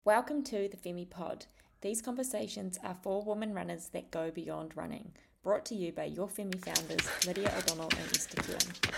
Welcome to the Femi Pod. These conversations are for women runners that go beyond running. Brought to you by your Femi founders, Lydia O'Donnell and Esther Keeling.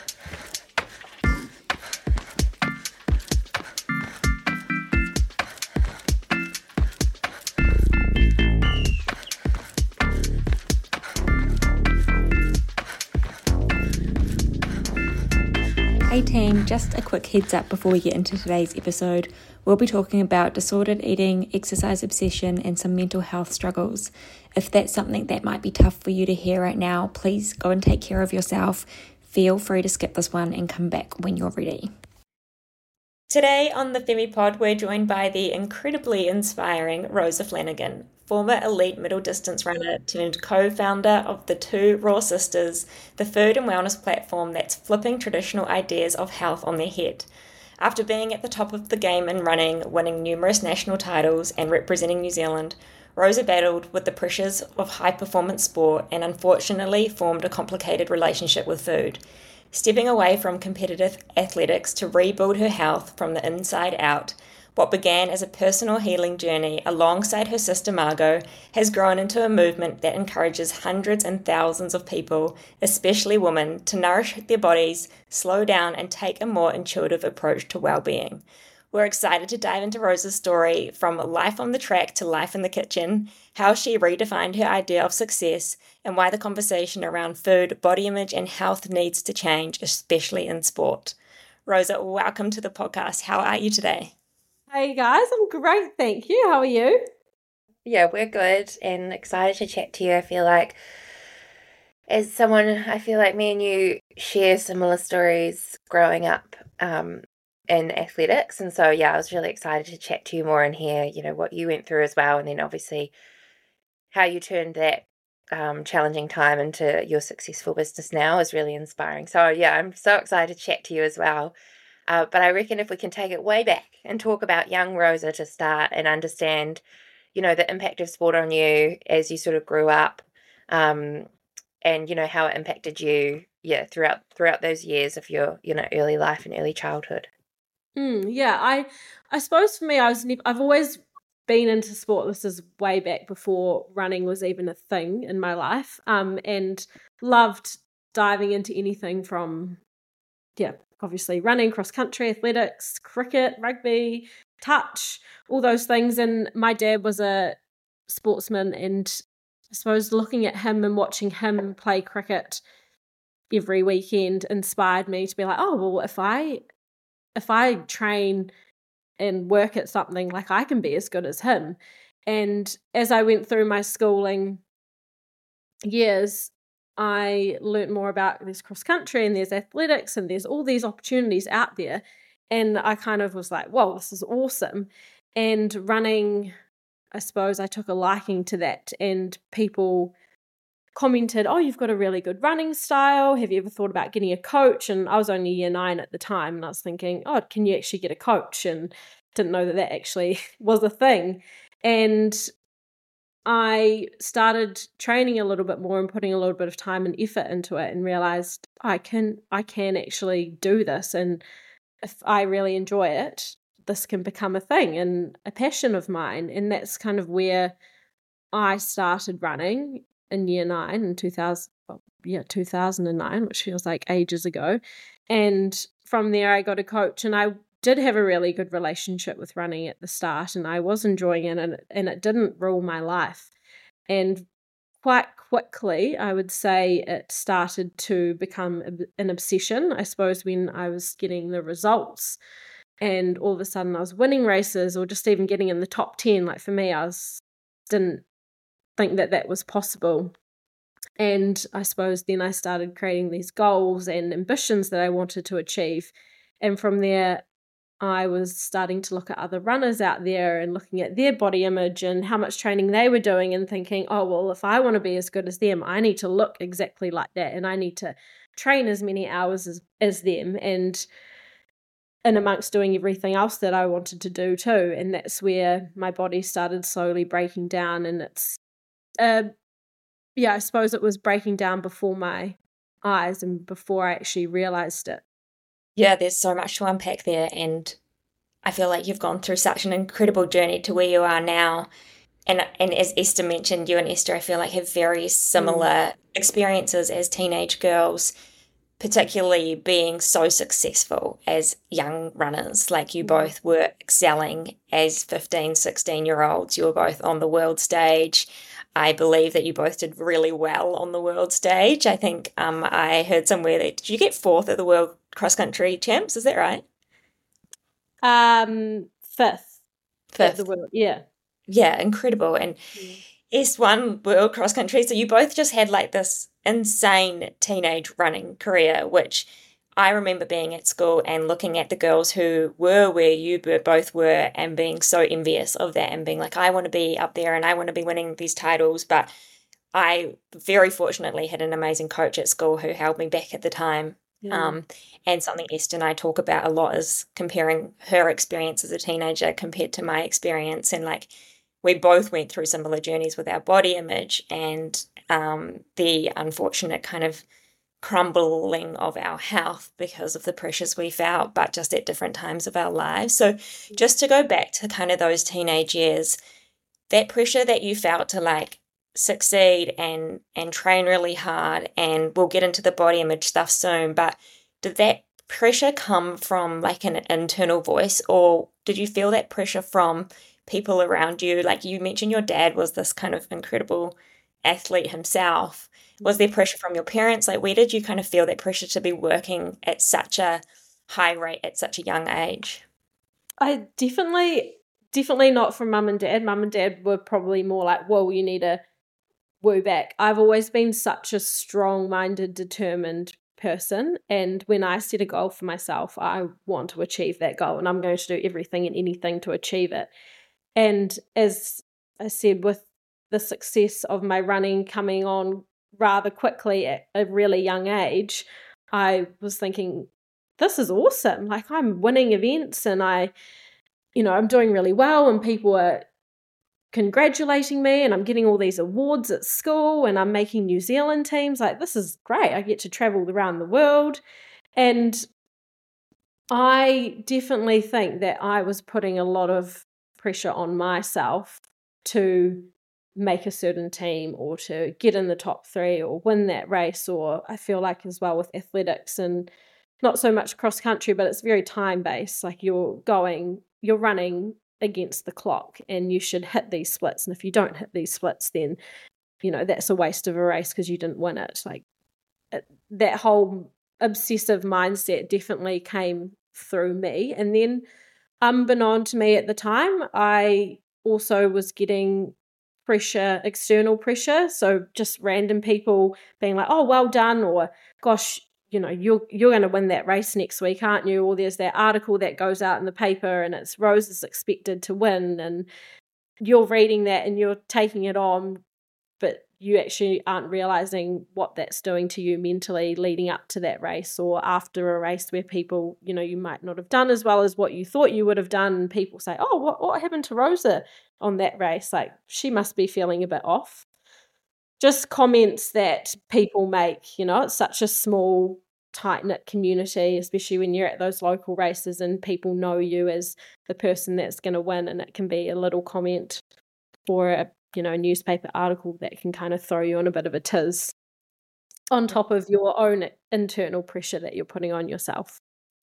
18, just a quick heads up before we get into today's episode. We'll be talking about disordered eating, exercise obsession, and some mental health struggles. If that's something that might be tough for you to hear right now, please go and take care of yourself. Feel free to skip this one and come back when you're ready. Today on the Femi Pod, we're joined by the incredibly inspiring Rosa Flanagan, former elite middle distance runner turned co-founder of the Two Raw Sisters, the food and wellness platform that's flipping traditional ideas of health on their head. After being at the top of the game in running, winning numerous national titles and representing New Zealand, Rosa battled with the pressures of high-performance sport and unfortunately formed a complicated relationship with food. Stepping away from competitive athletics to rebuild her health from the inside out, what began as a personal healing journey alongside her sister Margot has grown into a movement that encourages hundreds and thousands of people, especially women, to nourish their bodies, slow down, and take a more intuitive approach to well-being. We're excited to dive into Rosa's story from life on the track to life in the kitchen, how she redefined her idea of success, and why the conversation around food, body image, and health needs to change, especially in sport. Rosa, welcome to the podcast. How are you today? Hey guys, I'm great, thank you. How are you? Yeah, we're good and excited to chat to you. I feel like me and you share similar stories growing up in athletics. And so, yeah, I was really excited to chat to you more and hear, what you went through as well. And then obviously how you turned that challenging time into your successful business now is really inspiring. So, yeah, I'm so excited to chat to you as well. But I reckon if we can take it way back and talk about young Rosa to start and understand, the impact of sport on you as you sort of grew up, and, how it impacted you, throughout those years of your, early life and early childhood. Yeah, I suppose for me, I've always been into sport. This is way back before running was even a thing in my life, and loved diving into anything from, obviously running, cross country, athletics, cricket, rugby, touch, all those things. And my dad was a sportsman, and I suppose looking at him and watching him play cricket every weekend inspired me to be like, oh, well, if I train and work at something, like I can be as good as him. And as I went through my schooling years, I learned more about there's cross country and there's athletics and there's all these opportunities out there. And I kind of was like, whoa, this is awesome. And running, I suppose I took a liking to that, and people commented, oh, you've got a really good running style. Have you ever thought about getting a coach? And I was only year 9 at the time, and I was thinking, oh, can you actually get a coach? And didn't know that actually was a thing. And I started training a little bit more and putting a little bit of time and effort into it, and realized I can actually do this. And if I really enjoy it, this can become a thing and a passion of mine. And that's kind of where I started running in year 9 in 2009, which feels like ages ago. And from there I got a coach, and I did have a really good relationship with running at the start, and I was enjoying it, and it didn't rule my life. And quite quickly, I would say, it started to become an obsession, I suppose, when I was getting the results. And all of a sudden I was winning races, or just even getting in the top 10. Like for me, didn't think that was possible. And I suppose then I started creating these goals and ambitions that I wanted to achieve. And from there, I was starting to look at other runners out there and looking at their body image and how much training they were doing, and thinking, oh, well, if I want to be as good as them, I need to look exactly like that, and I need to train as many hours as them, and amongst doing everything else that I wanted to do too. And that's where my body started slowly breaking down, and it's I suppose it was breaking down before my eyes and before I actually realized it. Yeah, there's so much to unpack there, and I feel like you've gone through such an incredible journey to where you are now. And as Esther mentioned, you and Esther, I feel like have very similar experiences as teenage girls, particularly being so successful as young runners. Like you both were excelling as 15, 16-year-olds. You were both on the world stage. I believe that you both did really well on the world stage. I think I heard somewhere that, did you get fourth at the World Cross Country Champs? Is that right? Fifth. Fifth. The world, yeah. Yeah, incredible. And S1 World Cross Country. So you both just had like this insane teenage running career, which I remember being at school and looking at the girls who were where you both were and being so envious of that and being like, I want to be up there and I want to be winning these titles. But I very fortunately had an amazing coach at school who held me back at the time. And something Esther and I talk about a lot is comparing her experience as a teenager compared to my experience. And like, we both went through similar journeys with our body image and the unfortunate kind of crumbling of our health because of the pressures we felt, but just at different times of our lives. So just to go back to kind of those teenage years, that pressure that you felt to like succeed and train really hard, and we'll get into the body image stuff soon, but did that pressure come from like an internal voice, or did you feel that pressure from people around you? Like you mentioned your dad was this kind of incredible athlete himself. Was there pressure from your parents? Like where did you kind of feel that pressure to be working at such a high rate at such a young age? I definitely not from mum and dad. Mum and dad were probably more like, whoa, you need to woo back. I've always been such a strong-minded, determined person, and when I set a goal for myself, I want to achieve that goal, and I'm going to do everything and anything to achieve it. And as I said, with the success of my running coming on rather quickly at a really young age, I was thinking, this is awesome. Like I'm winning events and I'm doing really well and people are congratulating me and I'm getting all these awards at school and I'm making New Zealand teams. Like this is great. I get to travel around the world. And I definitely think that I was putting a lot of pressure on myself to make a certain team or to get in the top 3 or win that race. Or I feel like as well with athletics and not so much cross country, but it's very time based. Like you're running against the clock and you should hit these splits. And if you don't hit these splits, then, that's a waste of a race because you didn't win it. Like that whole obsessive mindset definitely came through me. And then unbeknown to me at the time, I also was getting pressure, external pressure. So just random people being like, oh, well done, or gosh, you're going to win that race next week, aren't you? Or there's that article that goes out in the paper and it's Rose is expected to win, and you're reading that and you're taking it on, but you actually aren't realizing what that's doing to you mentally leading up to that race or after a race where people, you might not have done as well as what you thought you would have done. And people say, oh, what happened to Rosa on that race? Like she must be feeling a bit off. Just comments that people make, it's such a small, tight-knit community, especially when you're at those local races and people know you as the person that's going to win, and it can be a little comment or a newspaper article that can kind of throw you on a bit of a tiz on top of your own internal pressure that you're putting on yourself.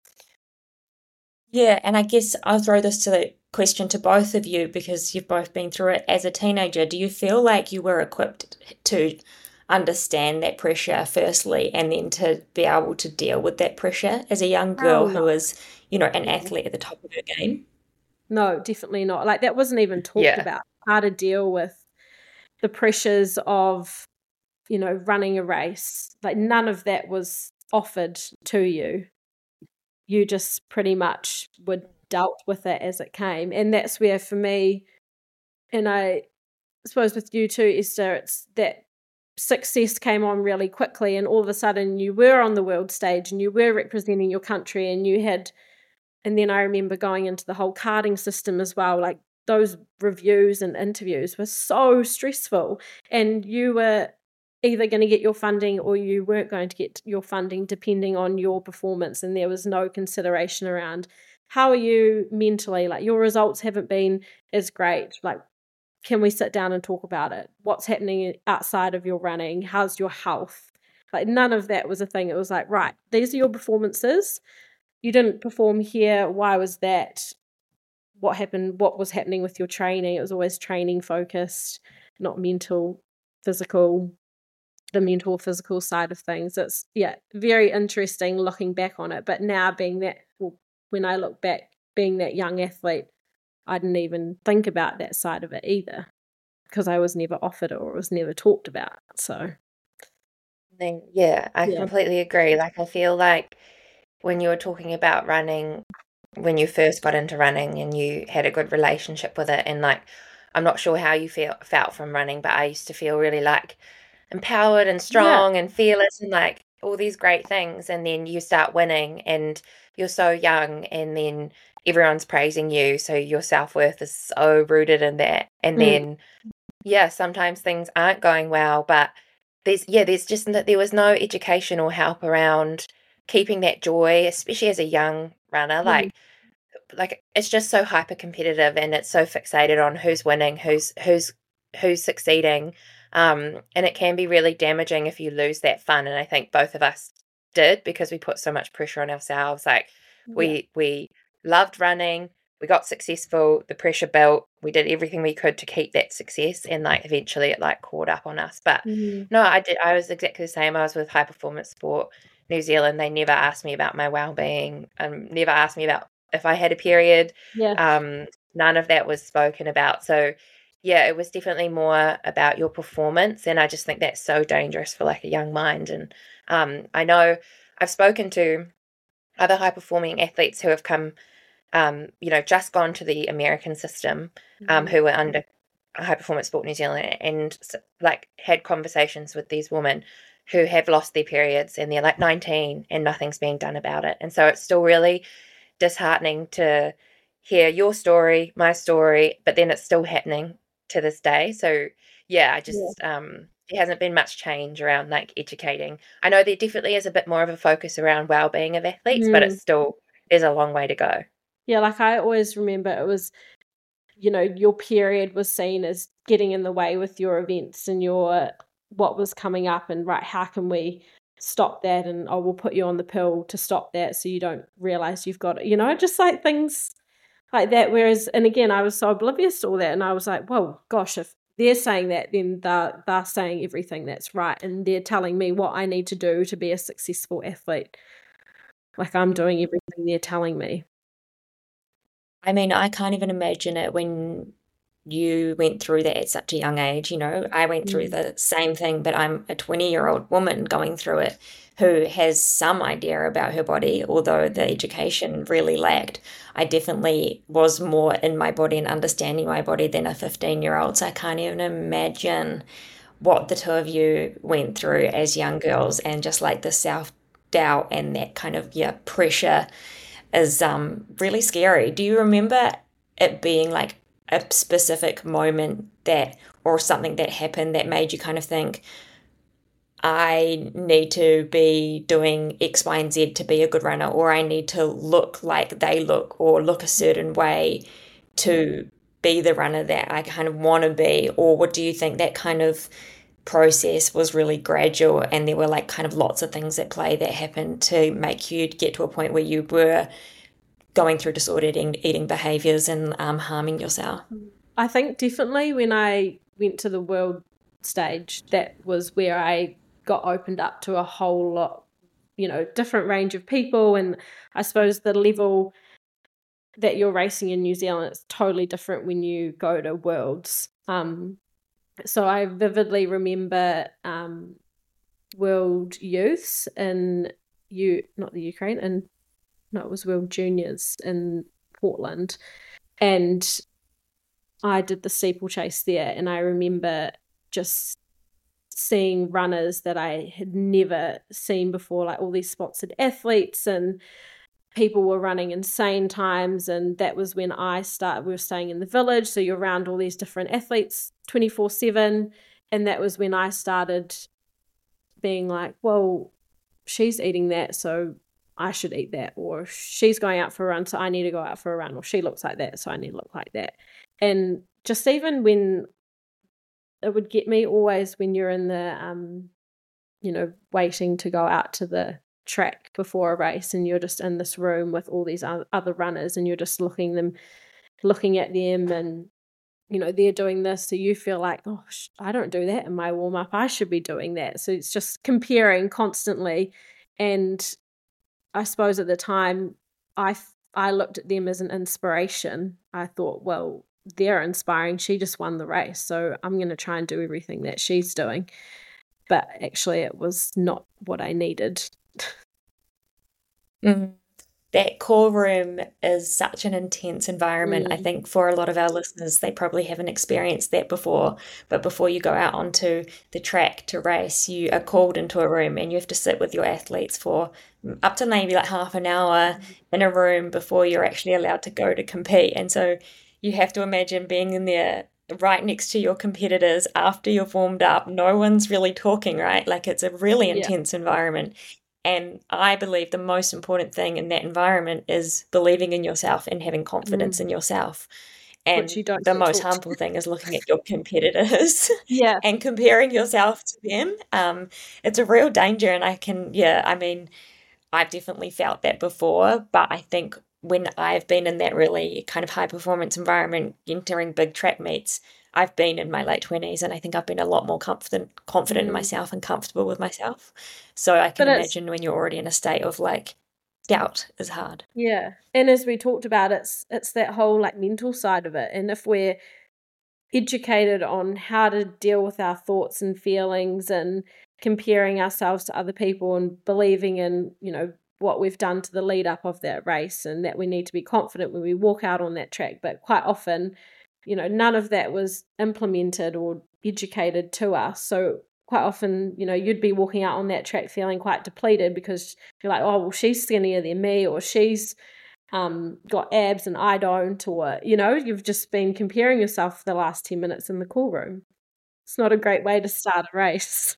Yeah, and I guess I'll throw this to the question to both of you because you've both been through it as a teenager. Do you feel like you were equipped to understand that pressure firstly and then to be able to deal with that pressure as a young girl who is, an athlete at the top of her game? No, definitely not. Like that wasn't even talked about, how to deal with the pressures of, running a race. Like none of that was offered to you. You just pretty much were dealt with it as it came. And that's where for me, and I suppose with you too, Esther, it's that success came on really quickly and all of a sudden you were on the world stage and you were representing your country and you had, and then I remember going into the whole carding system as well, like those reviews and interviews were so stressful and you were either going to get your funding or you weren't going to get your funding depending on your performance, and there was no consideration around how are you mentally? Like, your results haven't been as great. Like, can we sit down and talk about it? What's happening outside of your running? How's your health? Like, none of that was a thing. It was like, right, these are your performances. You didn't perform here. Why was that? What happened? What was happening with your training? It was always training focused, not mental, physical, the mental physical side of things. It's, very interesting looking back on it. But now when I look back, being that young athlete, I didn't even think about that side of it either, because I was never offered it or it was never talked about. So I completely agree. Like, I feel like when you were talking about running, when you first got into running and you had a good relationship with it, and like, I'm not sure how you felt from running, but I used to feel really like empowered and strong and fearless and like all these great things. And then you start winning and you're so young, and then everyone's praising you, so your self-worth is so rooted in that. And then sometimes things aren't going well, but there was no education or help around keeping that joy, especially as a young runner. Like it's just so hyper competitive, and it's so fixated on who's winning, who's succeeding, and it can be really damaging if you lose that fun. And I think both of us did, because we put so much pressure on ourselves. Like, we loved running, we got successful, the pressure built, we did everything we could to keep that success, and like eventually it like caught up on us. But no, I was exactly the same. I was with High Performance Sport New Zealand. They never asked me about my well-being, never asked me about if I had a period. None of that was spoken about. So it was definitely more about your performance, and I just think that's so dangerous for like a young mind. And I know I've spoken to other high performing athletes who have come, just gone to the American system, who were under High Performance Sport New Zealand, and like had conversations with these women who have lost their periods, and they're like 19 and nothing's being done about it. And so it's still really disheartening to hear your story, my story, but then it's still happening to this day. So I just there hasn't been much change around like educating. I know there definitely is a bit more of a focus around well-being of athletes, but it's still, there's a long way to go. Yeah, like I always remember it was, your period was seen as getting in the way with your events and your what was coming up, and right, how can we stop that? And we'll put you on the pill to stop that so you don't realize you've got it, just like things like that. Whereas, and again, I was so oblivious to all that, and I was like, well, gosh, if they're saying that, then they're saying everything that's right, and they're telling me what I need to do to be a successful athlete. Like, I'm doing everything they're telling me. I mean, I can't even imagine it when you went through that at such a young age. I went through the same thing, but I'm a 20-year-old woman going through it who has some idea about her body, although the education really lacked. I definitely was more in my body and understanding my body than a 15-year-old, so I can't even imagine what the two of you went through as young girls, and just like the self-doubt and that kind of pressure is really scary. Do you remember it being like a specific moment or something that happened that made you kind of think, I need to be doing X, Y, and Z to be a good runner, or I need to look like they look, or look a certain way to be the runner that I kind of want to be? Or what do you think that kind of process was really gradual, and there were like kind of lots of things at play that happened to make you get to a point where you were going through disordered eating behaviors and harming yourself? I think definitely when I went to the world stage, that was where I got opened up to a whole lot, different range of people. And I suppose the level that you're racing in New Zealand is totally different when you go to Worlds. So I vividly remember World Youths in not the Ukraine, and no, it was World Juniors in Portland, and I did the steeplechase there, and I remember just seeing runners that I had never seen before, like all these sponsored athletes, and people were running insane times. And that was when we were staying in the village, so you're around all these different athletes 24/7, and that was when I started being like, well, she's eating that, so I should eat that, or she's going out for a run, so I need to go out for a run, or she looks like that, so I need to look like that. And just even when it would get me always when you're in the, waiting to go out to the track before a race, and you're just in this room with all these other runners, and you're just looking at them, and they're doing this, so you feel like, oh, I don't do that in my warm-up, I should be doing that. So it's just comparing constantly. And I suppose at the time I looked at them as an inspiration. I thought, well, they're inspiring, she just won the race, so I'm going to try and do everything that she's doing. But actually it was not what I needed. That core room is such an intense environment. I think for a lot of our listeners, they probably haven't experienced that before. But before you go out onto the track to race, you are called into a room and you have to sit with your athletes for up to maybe like half an hour in a room before you're actually allowed to go to compete. And so you have to imagine being in there right next to your competitors after you've warmed up. No one's really talking, right? Like, it's a really intense environment. And I believe the most important thing in that environment is believing in yourself and having confidence in yourself. And the most harmful thing is looking at your competitors and comparing yourself to them. It's a real danger. And I've definitely felt that before. But I think when I've been in that really kind of high performance environment, entering big track meets, I've been in my late 20s, and I think I've been a lot more confident in myself and comfortable with myself. So I can imagine when you're already in a state of like doubt is hard. Yeah. And as we talked about, it's that whole like mental side of it. And if we're educated on how to deal with our thoughts and feelings and comparing ourselves to other people and believing in, what we've done to the lead up of that race, and that we need to be confident when we walk out on that track. But quite often, none of that was implemented or educated to us. So quite often, you'd be walking out on that track feeling quite depleted because you're like, oh, well, she's skinnier than me, or she's got abs and I don't, or, you've just been comparing yourself for the last 10 minutes in the call room. It's not a great way to start a race.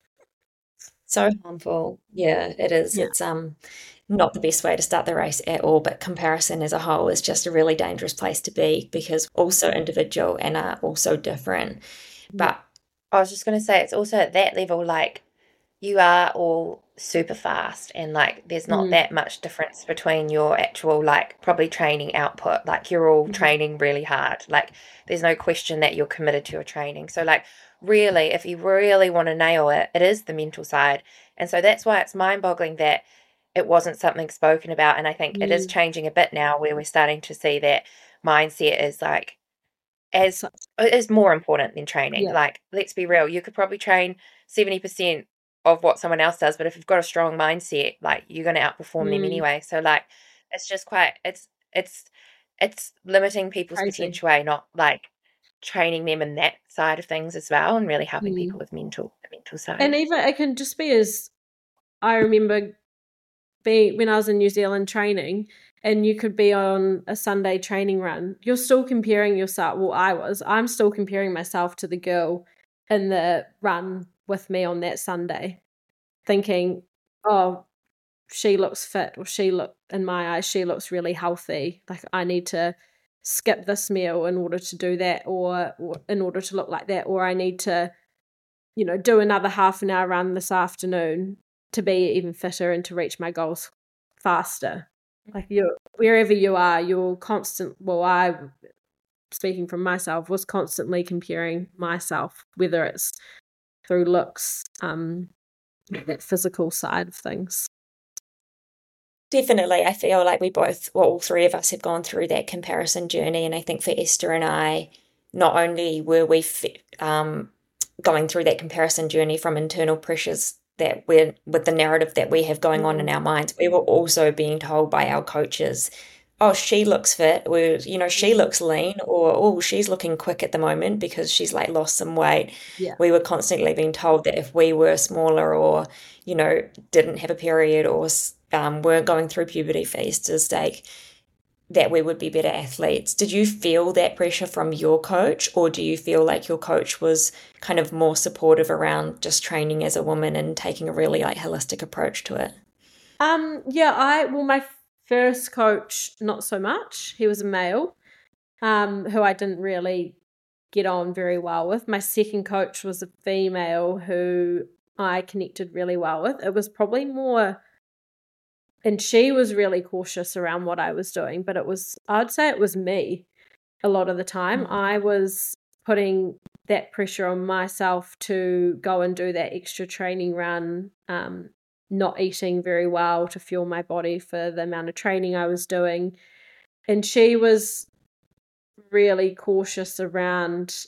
So harmful. Yeah, it is. Yeah. It's not the best way to start the race at all, but comparison as a whole is just a really dangerous place to be, because also individual and are also different. But I was just going to say, it's also at that level, like, you are all super fast, and like there's not that much difference between your actual like probably training output. Like, you're all training really hard. Like, there's no question that you're committed to your training. So like, really, if you really want to nail it, it is the mental side. And so that's why it's mind-boggling that it wasn't something spoken about. And I think it is changing a bit now, where we're starting to see that mindset is like, as it is more important than training. Like, let's be real, you could probably train 70% of what someone else does, but if you've got a strong mindset, like, you're going to outperform them anyway. So like, it's just quite, it's limiting people's potential, not like training them in that side of things as well, and really helping people with the mental side. And even it can just be as, I remember when I was in New Zealand training, and you could be on a Sunday training run, you're still comparing yourself. Well, I'm still comparing myself to the girl in the run with me on that Sunday, thinking, oh, she looks fit, or in my eyes, she looks really healthy. Like, I need to skip this meal in order to do that, or in order to look like that, or I need to, do another half an hour run this afternoon to be even fitter and to reach my goals faster. Like, wherever you are, you're constant. Well, I, speaking from myself, was constantly comparing myself, whether it's through looks, that physical side of things. Definitely. I feel like all three of us have gone through that comparison journey. And I think for Esther and I, not only were we going through that comparison journey from internal pressures that we're with the narrative that we have going on in our minds, we were also being told by our coaches, oh, she looks fit, or, she looks lean, or, oh, she's looking quick at the moment because she's like lost some weight. Yeah. We were constantly being told that if we were smaller, or, didn't have a period, or weren't going through puberty for Esther's sake, that we would be better athletes. Did you feel that pressure from your coach, or do you feel like your coach was kind of more supportive around just training as a woman and taking a really like holistic approach to it? My first coach, not so much. He was a male, who I didn't really get on very well with. My second coach was a female who I connected really well with. It was probably more, and she was really cautious around what I was doing, but I'd say it was me a lot of the time. I was putting that pressure on myself to go and do that extra training run, not eating very well to fuel my body for the amount of training I was doing. And she was really cautious around,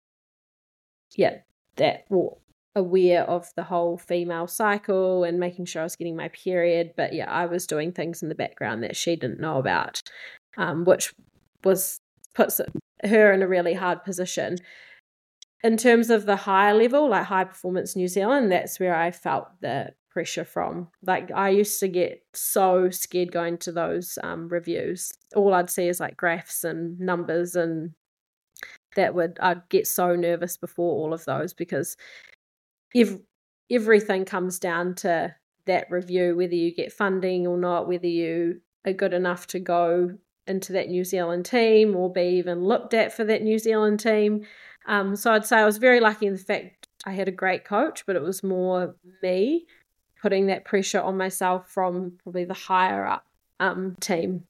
aware of the whole female cycle and making sure I was getting my period. But I was doing things in the background that she didn't know about, which puts her in a really hard position. In terms of the higher level, like High Performance New Zealand, that's where I felt the pressure from. Like, I used to get so scared going to those reviews. All I'd see is like graphs and numbers, and I'd get so nervous before all of those, because everything comes down to that review, whether you get funding or not, whether you are good enough to go into that New Zealand team or be even looked at for that New Zealand team. So I'd say I was very lucky in the fact I had a great coach, but it was more me putting that pressure on myself from probably the higher up team.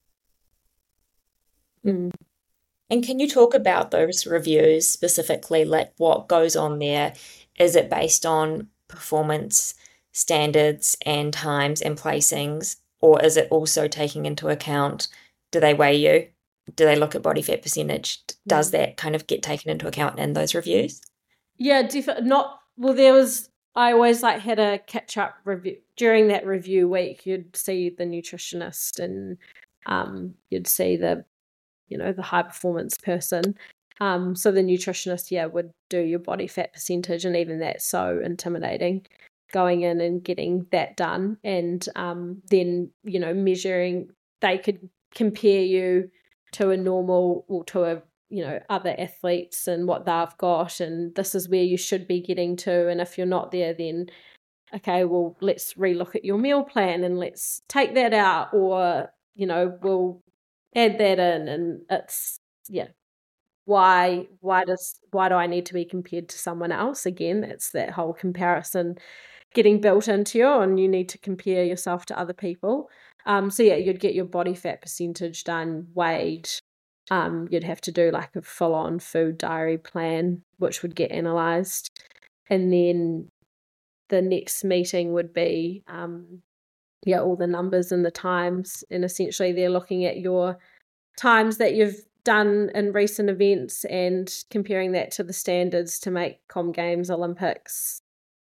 And can you talk about those reviews specifically, like what goes on there? Is it based on performance standards and times and placings, or is it also taking into account, do they weigh you? Do they look at body fat percentage? Does that kind of get taken into account in those reviews? Yeah, definitely not. Well, I always had a catch up review during that review week. You'd see the nutritionist, and you'd see the high performance person. So the nutritionist, would do your body fat percentage, and even that's so intimidating, going in and getting that done, and then measuring. They could compare you to a normal, or to a other athletes and what they've got, and this is where you should be getting to. And if you're not there, then okay, well, let's relook at your meal plan and let's take that out, or we'll add that in. And it's why do I need to be compared to someone else? Again, that's that whole comparison getting built into you, and you need to compare yourself to other people. So you'd get your body fat percentage done, weighed. You'd have to do like a full-on food diary plan, which would get analysed. And then the next meeting would be all the numbers and the times, and essentially they're looking at your times that you've done in recent events and comparing that to the standards to make Com Games, Olympics,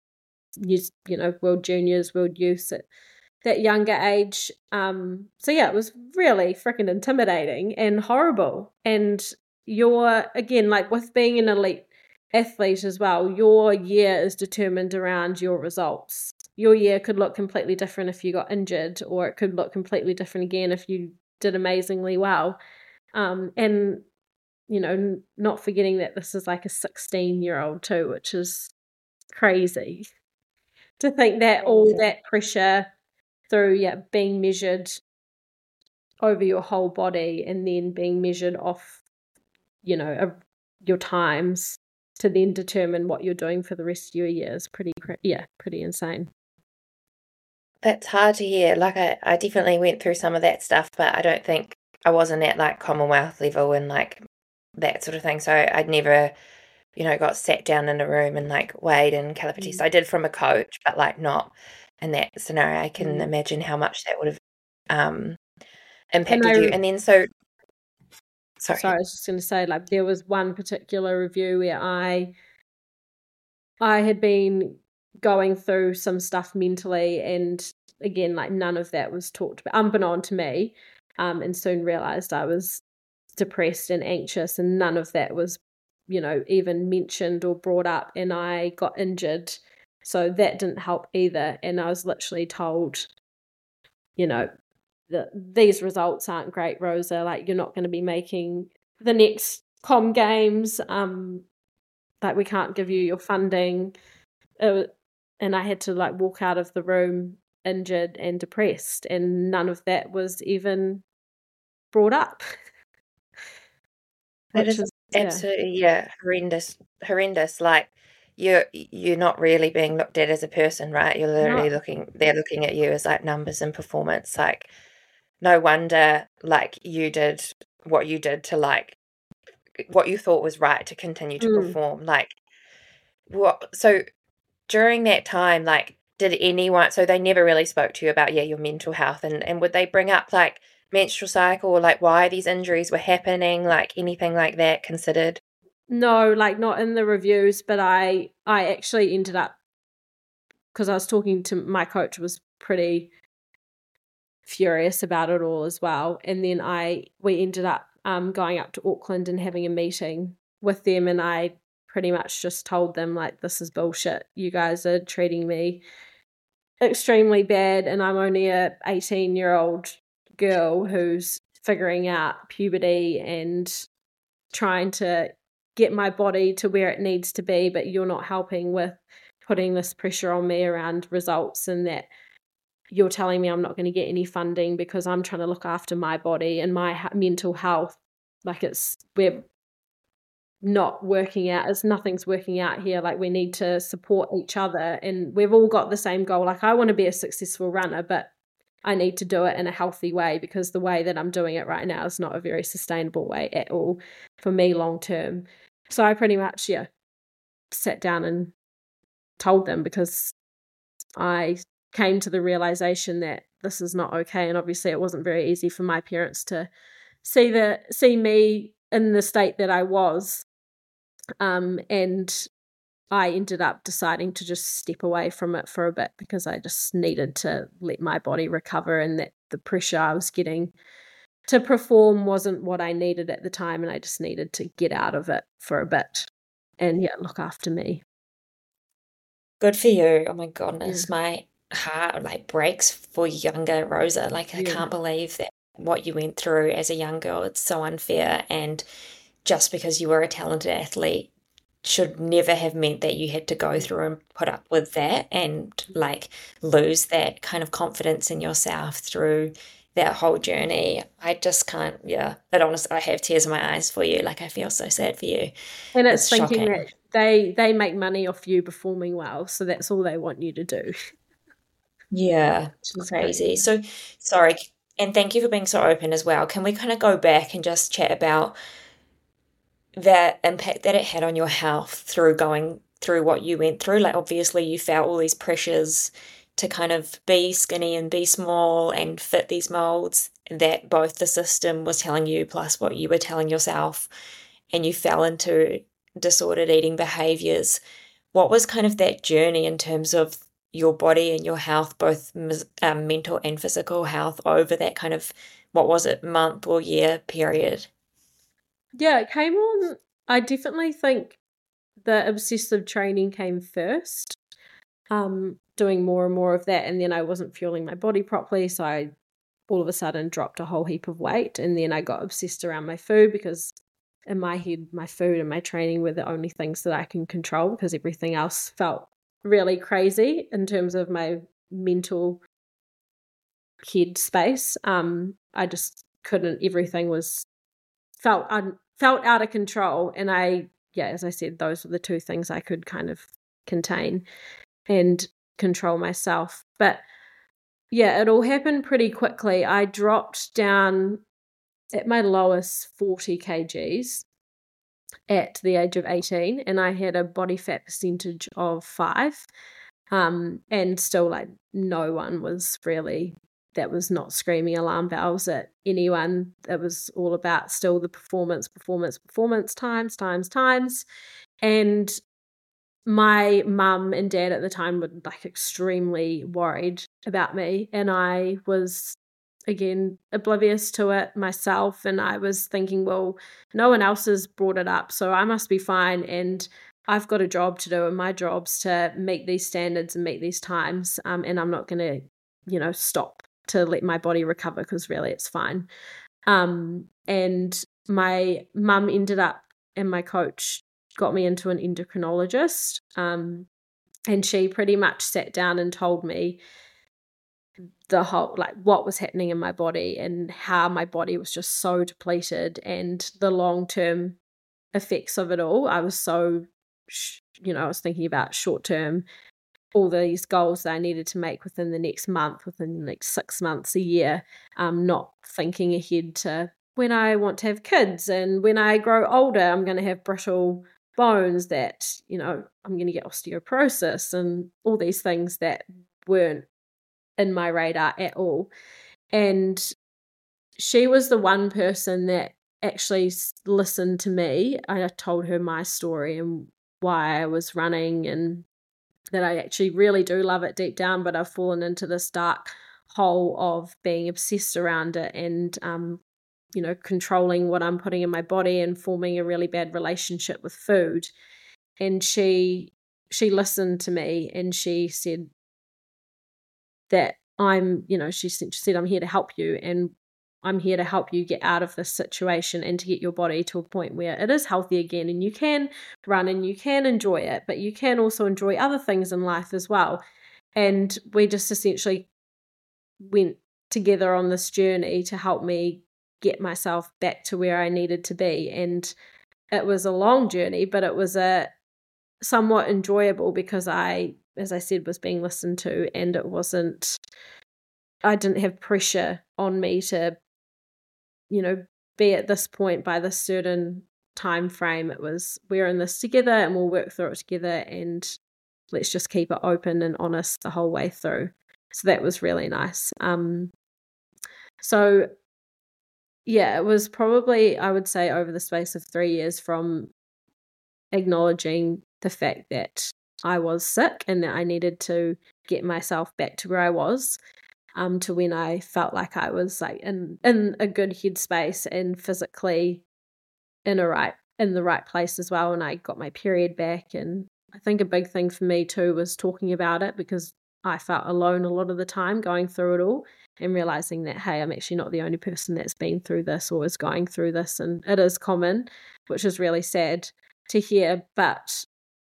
World Juniors, World Youth at that younger age. It was really freaking intimidating and horrible. And you're, again, like with being an elite athlete as well, your year is determined around your results. Your year could look completely different if you got injured, or it could look completely different again if you did amazingly well. And not forgetting that this is like a 16-year-old too, which is crazy to think that all that pressure through being measured over your whole body, and then being measured off your times to then determine what you're doing for the rest of your year is pretty insane. That's hard to hear. Like, I definitely went through some of that stuff, but I don't think I wasn't at like Commonwealth level and like that sort of thing. So I'd never, got sat down in a room and like weighed and caliper tests. I did from a coach, but like not in that scenario. I can imagine how much that would have impacted you. And then sorry, I was just going to say, like, there was one particular review where I had been going through some stuff mentally, and again, like, none of that was talked about, unbeknown to me, and soon realised I was depressed and anxious, and none of that was, even mentioned or brought up, and I got injured, so that didn't help either. And I was literally told, these results aren't great, Rosa, like, you're not going to be making the next Com Games, like, we can't give you your funding. And I had to like walk out of the room injured and depressed, and none of that was even brought up. That Which is is absolutely horrendous. Like you're not really being looked at as a person, right? You're literally they're looking at you as like numbers and performance. Like no wonder like you did what you did to like what you thought was right to continue to perform. Like so during that time, like did anyone, so they never really spoke to you about your mental health, and would they bring up like menstrual cycle or like why these injuries were happening, like anything like that considered? No, like not in the reviews, but I actually ended up, because I was talking to my coach, was pretty furious about it all as well, and then we ended up going up to Auckland and having a meeting with them, and I pretty much just told them like, this is bullshit, you guys are treating me extremely bad, and I'm only a 18-year-old girl who's figuring out puberty and trying to get my body to where it needs to be, but you're not helping with putting this pressure on me around results, and that you're telling me I'm not going to get any funding because I'm trying to look after my body and my mental health. Like we're not working out, nothing's working out here. Like we need to support each other, and we've all got the same goal. Like I want to be a successful runner, but I need to do it in a healthy way, because the way that I'm doing it right now is not a very sustainable way at all for me long term. So I pretty much, sat down and told them, because I came to the realization that this is not okay. And obviously it wasn't very easy for my parents to see me in the state that I was. And I ended up deciding to just step away from it for a bit, because I just needed to let my body recover, and that the pressure I was getting to perform wasn't what I needed at the time, and I just needed to get out of it for a bit and look after me. Good for you. Oh my goodness, my heart like breaks for younger Rosa. Like I can't believe that what you went through as a young girl. It's so unfair, and just because you were a talented athlete should never have meant that you had to go through and put up with that and like lose that kind of confidence in yourself through that whole journey. I just can't, but honestly, I have tears in my eyes for you. Like I feel so sad for you. And it's thinking shocking that they make money off you performing well, so that's all they want you to do. Yeah, crazy. So sorry, and thank you for being so open as well. Can we kind of go back and just chat about the impact that it had on your health through going through what you went through? Like obviously you felt all these pressures to kind of be skinny and be small and fit these molds that both the system was telling you plus what you were telling yourself, and you fell into disordered eating behaviors. What was kind of that journey in terms of your body and your health, both mental and physical health, over that kind of, what was it, month or year period? Yeah, it came on, I definitely think the obsessive training came first, doing more and more of that, and then I wasn't fueling my body properly, so I all of a sudden dropped a whole heap of weight, and then I got obsessed around my food, because in my head my food and my training were the only things that I can control, because everything else felt really crazy in terms of my mental head space. I just couldn't, everything was felt out of control, and as I said, those were the two things I could kind of contain and control myself. But it all happened pretty quickly. I dropped down at my lowest 40 kgs at the age of 18, and I had a body fat percentage of 5, and still like no one was really, that was not screaming alarm bells at anyone. It was all about still the performance times. And my mum and dad at the time were like extremely worried about me, and I was again oblivious to it myself, and I was thinking, well, no one else has brought it up, so I must be fine, and I've got a job to do, and my job's to meet these standards and meet these times, and I'm not going to stop to let my body recover, because really it's fine. And my mum ended up, and my coach got me into an endocrinologist, and she pretty much sat down and told me the whole, like, what was happening in my body and how my body was just so depleted, and the long-term effects of it all. I was so, I was thinking about short-term, all these goals that I needed to make within the next month, within the next 6 months, a year, not thinking ahead to when I want to have kids and when I grow older, I'm going to have brittle bones that, I'm going to get osteoporosis and all these things that weren't in my radar at all. And she was the one person that actually listened to me. I told her my story and why I was running, and that I actually really do love it deep down, but I've fallen into this dark hole of being obsessed around it and, controlling what I'm putting in my body and forming a really bad relationship with food. And she listened to me, and she said that she said, I'm here to help you, and I'm here to help you get out of this situation and to get your body to a point where it is healthy again, and you can run and you can enjoy it, but you can also enjoy other things in life as well. And we just essentially went together on this journey to help me get myself back to where I needed to be. And it was a long journey, but it was a somewhat enjoyable because I, as I said, was being listened to, and I didn't have pressure on me to, be at this point by this certain time frame. It was, we're in this together and we'll work through it together, and let's just keep it open and honest the whole way through. So that was really nice. So yeah, it was probably, I would say, over the space of 3 years from acknowledging the fact that I was sick and that I needed to get myself back to where I was, to when I felt like I was like in a good headspace and physically in the right place as well. And I got my period back. And I think a big thing for me too was talking about it, because I felt alone a lot of the time going through it all, and realizing that, hey, I'm actually not the only person that's been through this or is going through this. And it is common, which is really sad to hear. But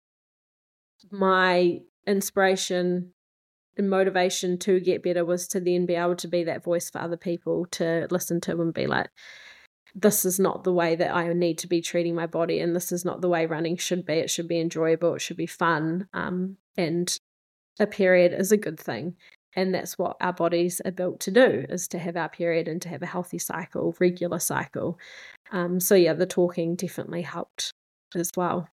my inspiration and motivation to get better was to then be able to be that voice for other people to listen to and be like, this is not the way that I need to be treating my body, and this is not the way running should be. It should be enjoyable, it should be fun, and a period is a good thing. And that's what our bodies are built to do, is to have our period and to have a healthy cycle, regular cycle. So yeah, the talking definitely helped as well.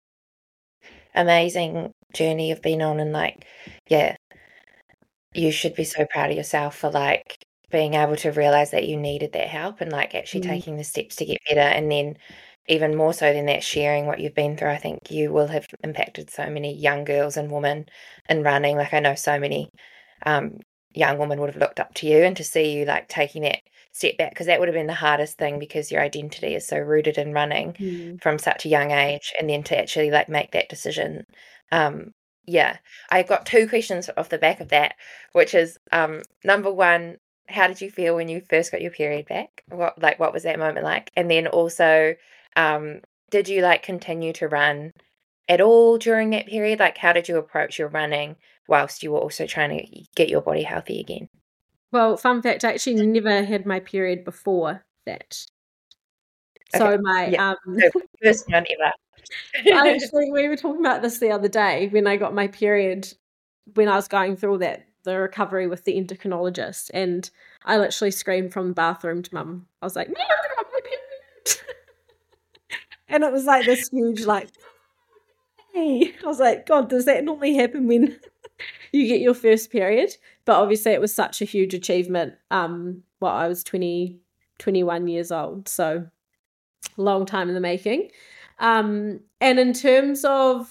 Amazing journey you've been on, and like, yeah, you should be so proud of yourself for like being able to realize that you needed that help and like actually taking the steps to get better. And then even more so than that, sharing what you've been through. I think you will have impacted so many young girls and women in running. Like, I know so many young women would have looked up to you, and to see you like taking that step back, because that would have been the hardest thing, because your identity is so rooted in running from such a young age, and then to actually like make that decision. Yeah, I got 2 questions off the back of that, which is number one, how did you feel when you first got your period back? What was that moment like? And then also, did you like continue to run at all during that period? Like, how did you approach your running whilst you were also trying to get your body healthy again? Well, fun fact, I actually never had my period before that. So Okay. my So first one ever. actually, we were talking about this the other day when I got my period, when I was going through the recovery with the endocrinologist, and I literally screamed from the bathroom to Mum. I was like, "No, I got my period!" And it was like this huge, like, hey. I was like, God, does that normally happen when you get your first period? But obviously it was such a huge achievement. I was 21 years old, so long time in the making. And in terms of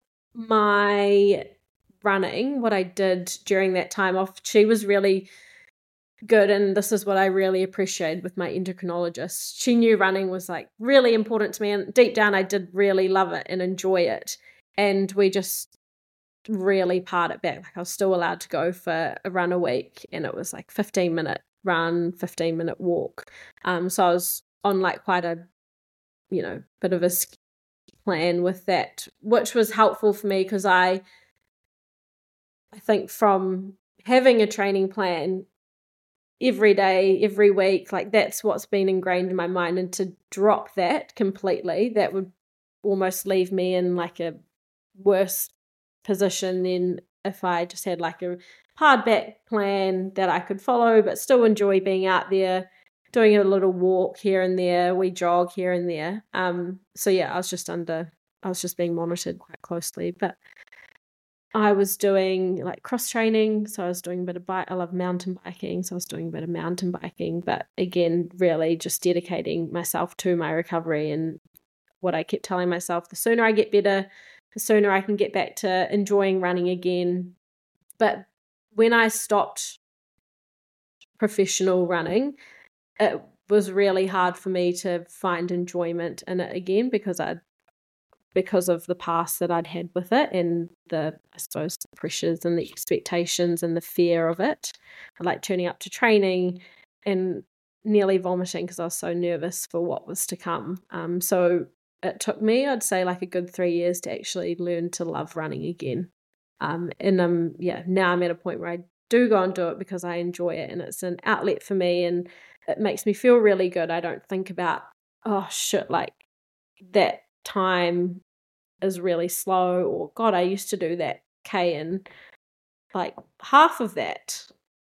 my running, what I did during that time off, she was really good, and this is what I really appreciated with my endocrinologist. She knew running was like really important to me, and deep down I did really love it and enjoy it. And we just really pared it back. Like, I was still allowed to go for a run a week, and it was like 15-minute run, 15-minute walk. So I was on like quite a bit of a plan with that, which was helpful for me, because I think from having a training plan every day, every week, like that's what's been ingrained in my mind. And to drop that completely, that would almost leave me in like a worse position than if I just had like a hard back plan that I could follow, but still enjoy being out there, doing a little walk here and there, we jog here and there. So yeah, I was just being monitored quite closely, but I was doing like cross training. So I was doing a bit of I love mountain biking. So I was doing a bit of mountain biking, but again, really just dedicating myself to my recovery. And what I kept telling myself, the sooner I get better, the sooner I can get back to enjoying running again. But when I stopped professional running, it was really hard for me to find enjoyment in it again because of the past that I'd had with it and I suppose, the pressures and the expectations and the fear of it. Like turning up to training and nearly vomiting because I was so nervous for what was to come. So it took me, I'd say, like a good 3 years to actually learn to love running again. And now I'm at a point where I do go and do it because I enjoy it and it's an outlet for me and it makes me feel really good. I don't think about, oh shit, like that time is really slow, or God, I used to do that K in like half of that.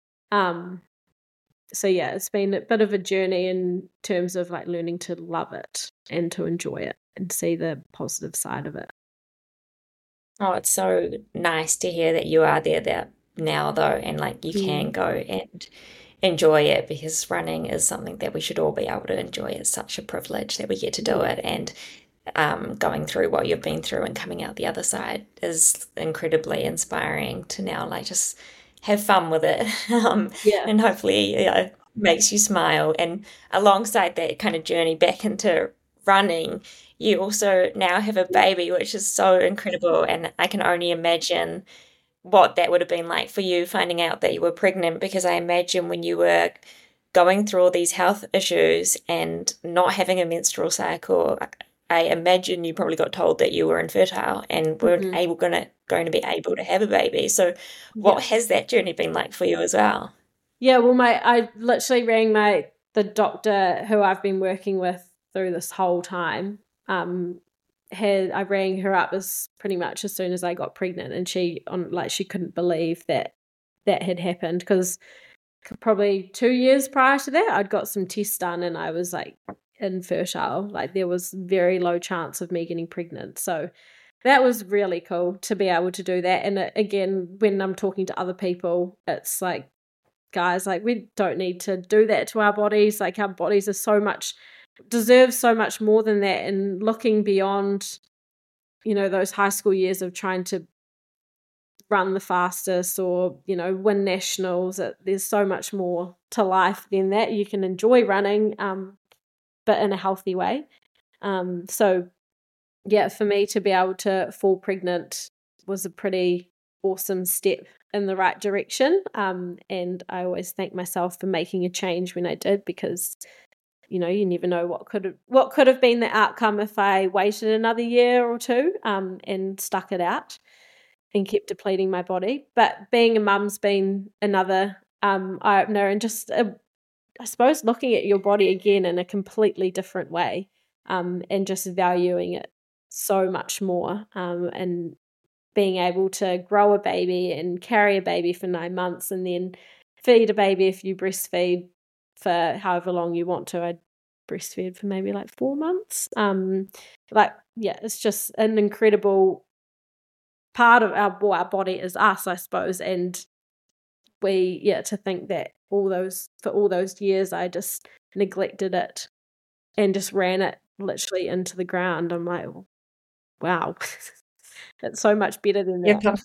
So yeah, it's been a bit of a journey in terms of like learning to love it and to enjoy it and see the positive side of it. Oh, it's so nice to hear that you are there now though, and like you can go and enjoy it, because running is something that we should all be able to enjoy. It's such a privilege that we get to do it, and going through what you've been through and coming out the other side is incredibly inspiring to now like just have fun with it. And hopefully makes you smile. And alongside that kind of journey back into running, you also now have a baby, which is so incredible, and I can only imagine what that would have been like for you finding out that you were pregnant, because I imagine when you were going through all these health issues and not having a menstrual cycle, I imagine you probably got told that you were infertile and weren't going to be able to have a baby. So what has that journey been like for you as well? Yeah, well, I literally rang the doctor who I've been working with through this whole time. I rang her up as pretty much as soon as I got pregnant, and she couldn't believe that had happened, because probably 2 years prior to that I'd got some tests done and I was like infertile. Like there was very low chance of me getting pregnant. So that was really cool to be able to do that. And again, when I'm talking to other people, it's like, guys, like we don't need to do that to our bodies. Like our bodies are deserve so much more than that. And looking beyond, those high school years of trying to run the fastest or, win nationals, there's so much more to life than that. You can enjoy running, but in a healthy way. So yeah, for me to be able to fall pregnant was a pretty awesome step in the right direction. And I always thank myself for making a change when I did, because you never know what could have been the outcome if I waited another year or two and stuck it out and kept depleting my body. But being a mum's been another eye-opener, and just I suppose looking at your body again in a completely different way, and just valuing it so much more, and being able to grow a baby and carry a baby for 9 months and then feed a baby if you breastfeed for however long you want to. I breastfed for maybe like 4 months. It's just an incredible part of our body is us, I suppose. And to think that for all those years I just neglected it and just ran it literally into the ground. I'm like, wow, it's so much better than that.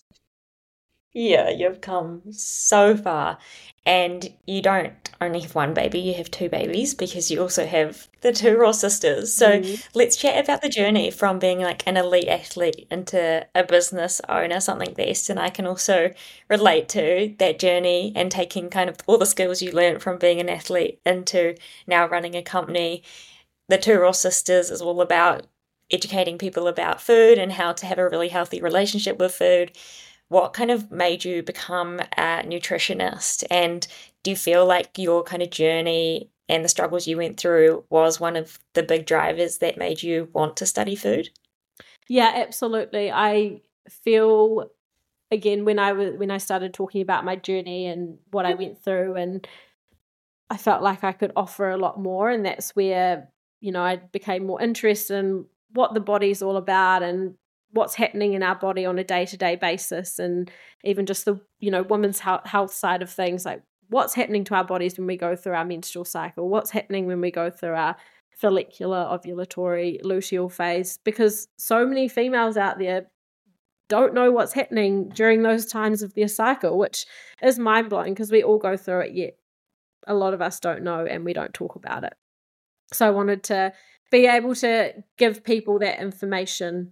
You've come so far, and you don't only have one baby, you have 2 babies, because you also have the 2 Ross sisters. So let's chat about the journey from being like an elite athlete into a business owner, something that Esther and I can also relate to, that journey, and taking kind of all the skills you learned from being an athlete into now running a company. The 2 Ross sisters is all about educating people about food and how to have a really healthy relationship with food. What kind of made you become a nutritionist, and do you feel like your kind of journey and the struggles you went through was one of the big drivers that made you want to study food? Yeah, absolutely. I feel, again, when I started talking about my journey and what I went through, and I felt like I could offer a lot more, and that's where, I became more interested in what the body's all about and what's happening in our body on a day-to-day basis, and even just the, women's health side of things, like what's happening to our bodies when we go through our menstrual cycle, what's happening when we go through our follicular, ovulatory, luteal phase, because so many females out there don't know what's happening during those times of their cycle, which is mind-blowing because we all go through it, yet a lot of us don't know and we don't talk about it. So I wanted to be able to give people that information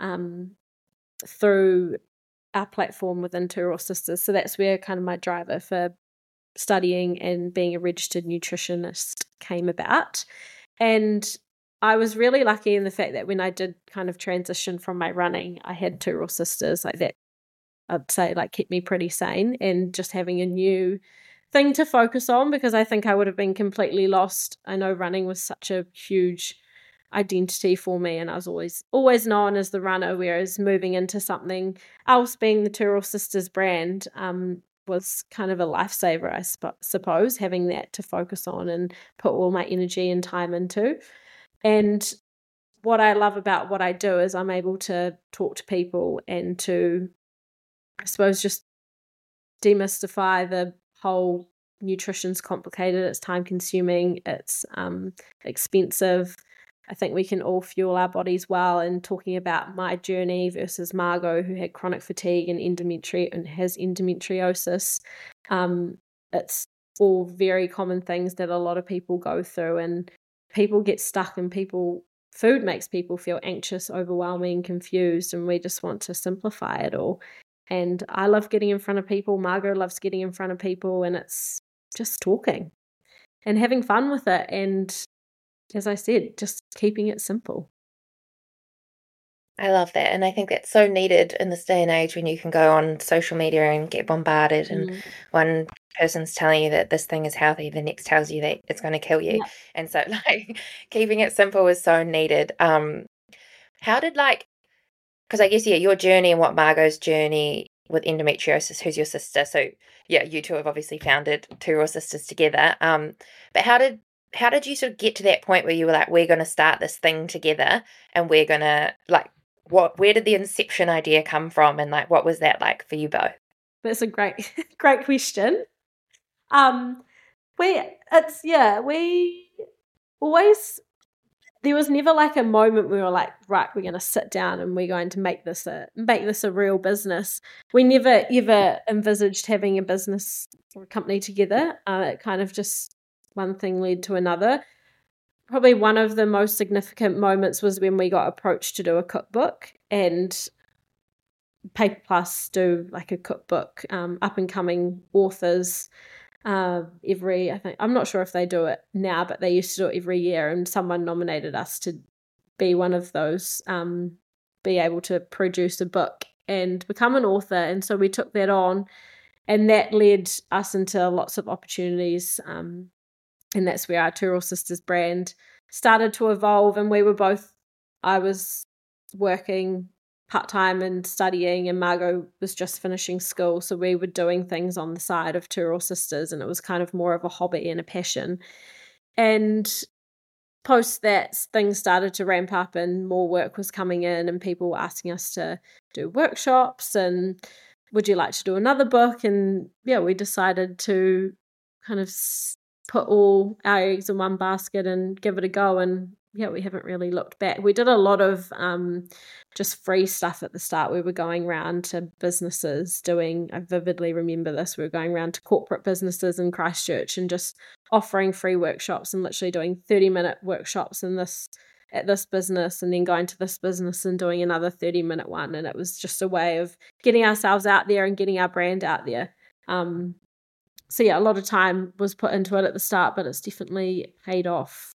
through our platform within Two Raw Sisters. So that's where kind of my driver for studying and being a registered nutritionist came about. And I was really lucky in the fact that when I did kind of transition from my running, I had Two Raw Sisters, like that, I'd say, like, kept me pretty sane, and just having a new thing to focus on, because I think I would have been completely lost. I know running was such a huge identity for me, and I was always known as the runner, whereas moving into something else, being the Two Raw Sisters brand, was kind of a lifesaver, I suppose, having that to focus on and put all my energy and time into. And what I love about what I do is I'm able to talk to people and to, I suppose, just demystify the whole nutrition's complicated, it's time consuming, it's expensive. I think we can all fuel our bodies well, and talking about my journey versus Margot, who had chronic fatigue and has endometriosis. It's all very common things that a lot of people go through, and people get stuck, and food makes people feel anxious, overwhelming, confused, and we just want to simplify it all. And I love getting in front of people. Margot loves getting in front of people, and it's just talking and having fun with it. And as I said, just keeping it simple. I love that. And I think that's so needed in this day and age, when you can go on social media and get bombarded and one person's telling you that this thing is healthy, the next tells you that it's going to kill you. Yeah. And so, like, keeping it simple is so needed. How did, because I guess, your journey and what Margot's journey with endometriosis, who's your sister, so yeah, you two have obviously founded Two Raw Sisters together. But how did you sort of get to that point where you were like, we're going to start this thing together, and we're going to, where did the inception idea come from, and what was that like for you both? That's a great question. We always, there was never a moment we were like, right, we're going to sit down and we're going to make this a real business. We never ever envisaged having a business or a company together. It kind of just, one thing led to another. Probably one of the most significant moments was when we got approached to do a cookbook, and Paper Plus do a cookbook, up and coming authors. I'm not sure if they do it now, but they used to do it every year, and someone nominated us to be one of those, be able to produce a book and become an author. And so we took that on, and that led us into lots of opportunities. And that's where our Two Raw Sisters brand started to evolve. And I was working part-time and studying, and Margot was just finishing school. So we were doing things on the side of Two Raw Sisters, and it was kind of more of a hobby and a passion. And post that, things started to ramp up and more work was coming in, and people were asking us to do workshops, and would you like to do another book? And yeah, we decided to kind of put all our eggs in one basket and give it a go. And yeah, we haven't really looked back. We did a lot of just free stuff at the start. We were going around to businesses I vividly remember this, we were going around to corporate businesses in Christchurch and just offering free workshops, and literally doing 30-minute workshops at this business, and then going to this business and doing another 30-minute one. And it was just a way of getting ourselves out there and getting our brand out there. So yeah, a lot of time was put into it at the start, but it's definitely paid off.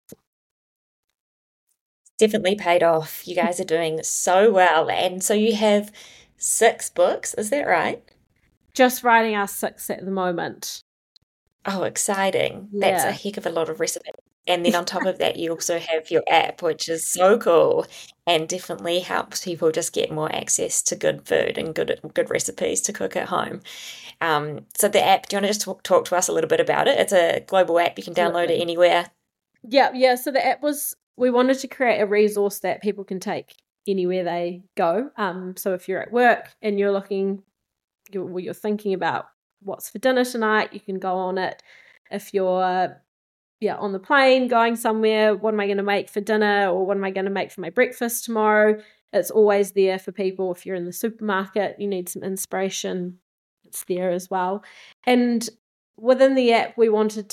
Definitely paid off. You guys are doing so well. And so you have 6 books, is that right? Just writing our 6th at the moment. Oh, exciting. That's a heck of a lot of recipes. And then on top of that, you also have your app, which is so cool and definitely helps people just get more access to good food and good recipes to cook at home. So the app, do you want to just talk to us a little bit about it? It's a global app. You can download it Absolutely. anywhere. Yeah. So the app we wanted to create a resource that people can take anywhere they go. So if you're at work and you're thinking about what's for dinner tonight, you can go on it. If you're on the plane going somewhere, what am I going to make for dinner, or what am I going to make for my breakfast tomorrow? It's always there for people. If you're in the supermarket, you need some inspiration, it's there as well. And within the app, we wanted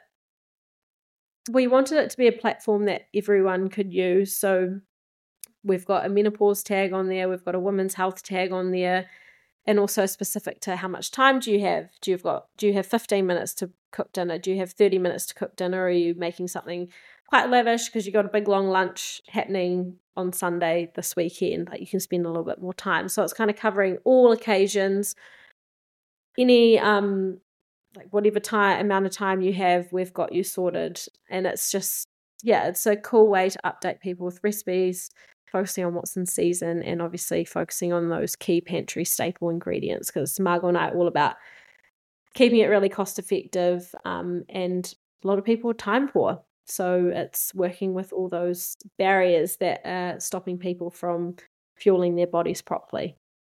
it to be a platform that everyone could use. So we've got a menopause tag on there, we've got a women's health tag on there, and also specific to how much time do you have? Do you have 15 minutes to cook dinner? Do you have 30 minutes to cook dinner? Or are you making something quite lavish because you got a big long lunch happening on Sunday this weekend? Like, you can spend a little bit more time. So it's kind of covering all occasions. Any like whatever amount of time you have, we've got you sorted. And it's just, it's a cool way to update people with recipes, focusing on what's in season, and obviously focusing on those key pantry staple ingredients, because Margot and I are all about keeping it really cost effective, and a lot of people are time poor. So it's working with all those barriers that are stopping people from fueling their bodies properly.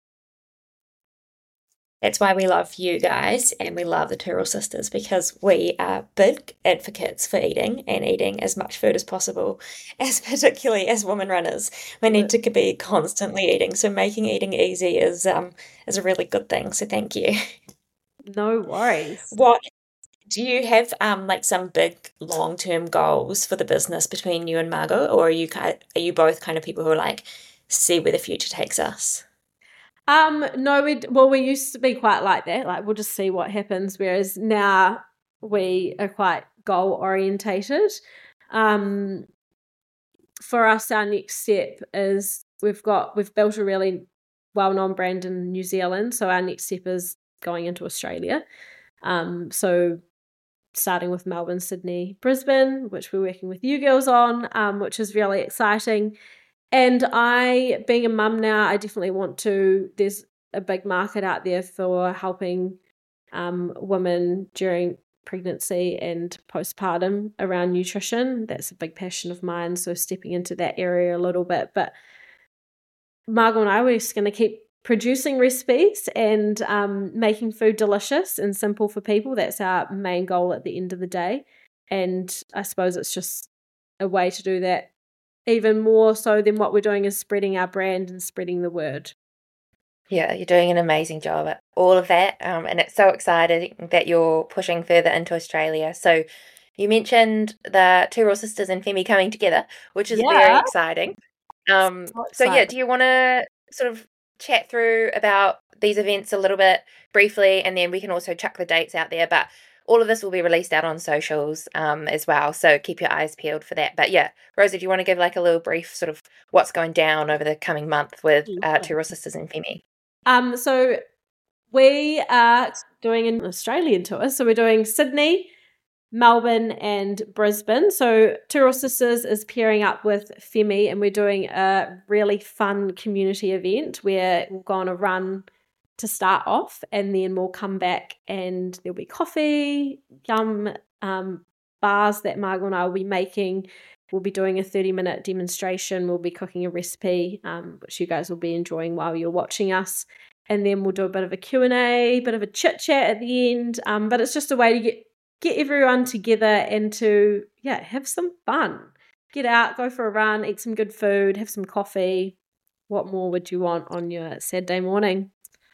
That's why we love you guys and we love the Tyrrell sisters, because we are big advocates for eating and eating as much food as possible, as particularly as women runners. We need to be constantly eating. So making eating easy is a really good thing. So thank you. No worries. What do you have like some big long-term goals for the business between you and Margot, or are you both kind of people who are like, see where the future takes us? No, we used to be quite like that. Like, we'll just see what happens. Whereas now we are quite goal orientated. For us, our next step is we've built a really well-known brand in New Zealand. So our next step is going into Australia. So starting with Melbourne, Sydney, Brisbane, which we're working with you girls on, which is really exciting. And I, being a mum now, I definitely want to, there's a big market out there for helping women during pregnancy and postpartum around nutrition. That's a big passion of mine, so stepping into that area a little bit. But Margot and I, we're just going to keep producing recipes and making food delicious and simple for people. That's our main goal at the end of the day. And I suppose it's just a way to do that even more so than what we're doing is spreading our brand and spreading the word. Yeah, you're doing an amazing job at all of that. And it's so exciting that you're pushing further into Australia. So you mentioned the Tyrrell sisters and Femi coming together, which is very exciting. So do you want to sort of chat through about these events a little bit briefly, and then we can also chuck the dates out there, but all of this will be released out on socials as well, so keep your eyes peeled for that. But yeah, Rosa, do you want to give like a little brief sort of what's going down over the coming month with Tyrrell sisters and Femi? So we are doing an Australian tour, so we're doing Sydney, Melbourne and Brisbane. So Tyrrell Sisters is pairing up with Femi, and we're doing a really fun community event where we'll go on a run to start off, and then we'll come back and there'll be coffee, bars that Margot and I will be making. We'll be doing a 30-minute demonstration. We'll be cooking a recipe, which you guys will be enjoying while you're watching us. And then we'll do a bit of a Q&A, bit of a chit-chat at the end. But it's just a way to get everyone together and to, have some fun. Get out, go for a run, eat some good food, have some coffee. What more would you want on your Saturday morning?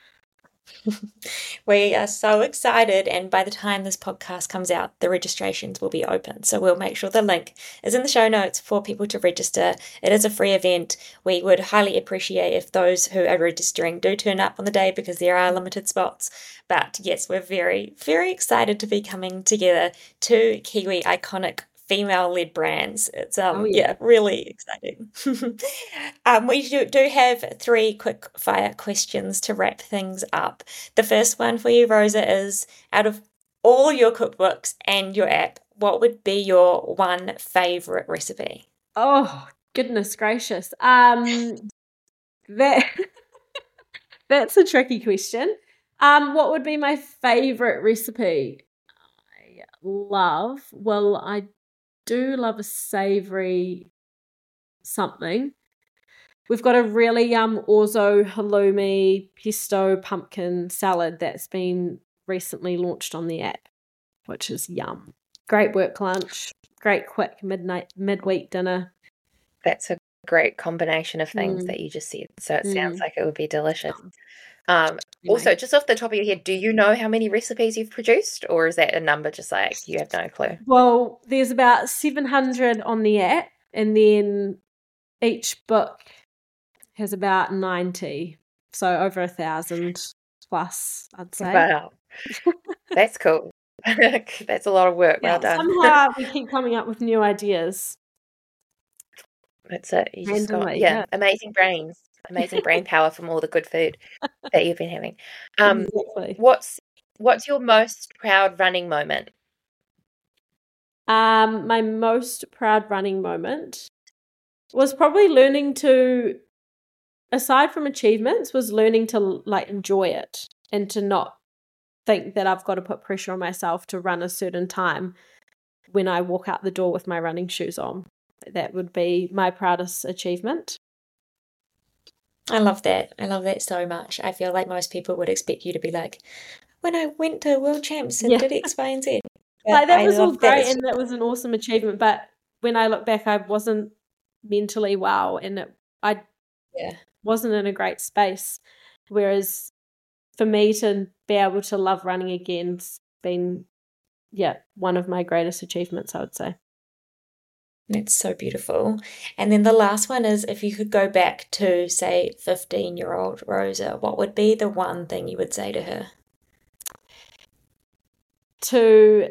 We are so excited, and by the time this podcast comes out, the registrations will be open. So we'll make sure the link is in the show notes for people to register. It is a free event. We would highly appreciate if those who are registering do turn up on the day, because there are limited spots. But yes, we're very, very excited to be coming together, two Kiwi iconic female-led brands. It's really exciting. We do have 3 quick fire questions to wrap things up. The first one for you, Rosa, is out of all your cookbooks and your app, what would be your one favourite recipe? Oh, goodness gracious. That that's a tricky question. What would be my favourite recipe? I do love a savoury something. We've got a really orzo halloumi pesto pumpkin salad that's been recently launched on the app, which is yum. Great work lunch, great quick midweek dinner. That's a great combination of things that you just said. So it sounds like it would be delicious. Also, just off the top of your head, do you know how many recipes you've produced, or is that a number just like you have no clue? Well, there's about 700 on the app, and then each book has about 90, so over 1,000 plus, I'd say. Wow, that's cool. That's a lot of work. Yeah, well done. Somehow we keep coming up with new ideas. That's it. You just got amazing brains. Amazing brain power from all the good food that you've been having. Exactly. What's your most proud running moment? My most proud running moment was probably learning to, aside from achievements, was learning to like enjoy it and to not think that I've got to put pressure on myself to run a certain time when I walk out the door with my running shoes on. That would be my proudest achievement. I love that. I love that so much. I feel like most people would expect you to be like, when I went to World Champs and did X, Y, and Z. Like, that was all great and that was an awesome achievement. But when I look back, I wasn't mentally well and I wasn't in a great space. Whereas for me to be able to love running again's been, one of my greatest achievements, I would say. It's so beautiful. And then the last one is, if you could go back to, say, 15-year-old Rosa, what would be the one thing you would say to her? To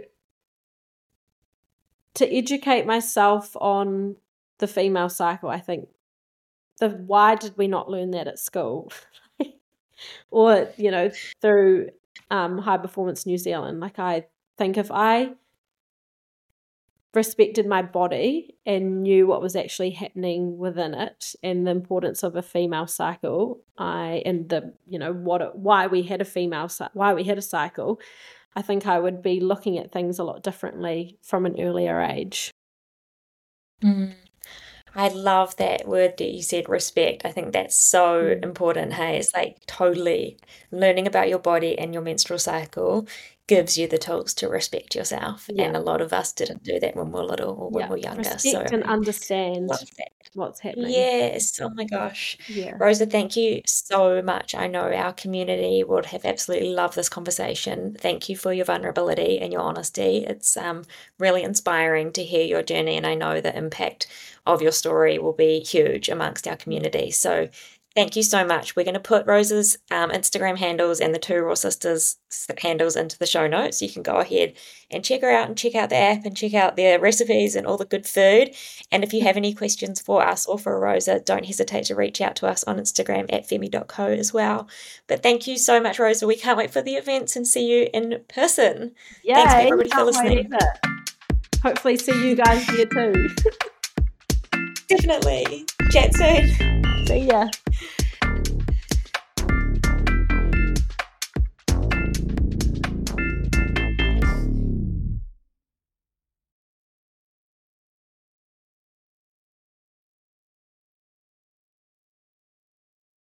educate myself on the female cycle, I think. Why did we not learn that at school? Or, through High Performance New Zealand. Like, I think if I respected my body and knew what was actually happening within it and the importance of a female cycle, why we had a cycle, I think I would be looking at things a lot differently from an earlier age. I love that word that you said, respect. I think that's so important. Hey, it's like totally learning about your body and your menstrual cycle gives you the tools to respect yourself. And a lot of us didn't do that when we were little or when we were younger. Respect and understand what's happening. Yes. Oh my gosh. Yeah. Rosa, thank you so much. I know our community would have absolutely loved this conversation. Thank you for your vulnerability and your honesty. It's really inspiring to hear your journey, and I know the impact of your story will be huge amongst our community. So thank you so much. We're going to put Rosa's Instagram handles and the Two Raw Sisters handles into the show notes. You can go ahead and check her out and check out the app and check out their recipes and all the good food. And if you have any questions for us or for Rosa, don't hesitate to reach out to us on Instagram at femi.co as well. But thank you so much, Rosa. We can't wait for the events and see you in person. Yeah, thanks everybody for listening. Hopefully see you guys here too. Definitely. Chat soon. See ya.